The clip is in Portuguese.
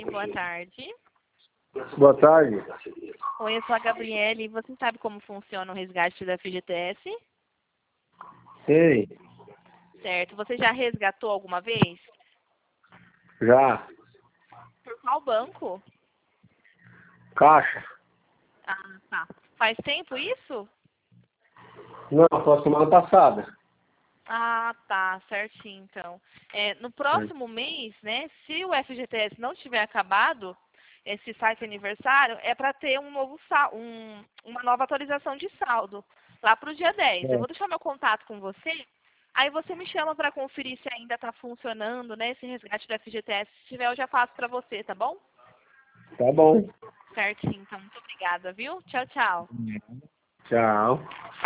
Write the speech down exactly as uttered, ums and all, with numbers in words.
Boa tarde. Boa tarde. Oi, eu sou a Gabriele. Você sabe como funciona o resgate da F G T S? Sei, Certo. Você já resgatou alguma vez? já. Por qual banco? Caixa? Ah, tá. Faz tempo isso? Não, foi a semana passada. Ah, tá. Certinho, então. É, no próximo mês, né, se o F G T S não tiver acabado, esse site aniversário, é para ter um novo sal, um, uma nova atualização de saldo, lá para o dia dez. Eu É. vou deixar meu contato com você, aí você me chama para conferir se ainda está funcionando, né, esse resgate do F G T S. Se tiver, eu já faço para você, tá bom? Tá bom. Certinho, então. Muito obrigada, viu? Tchau, tchau. Tchau.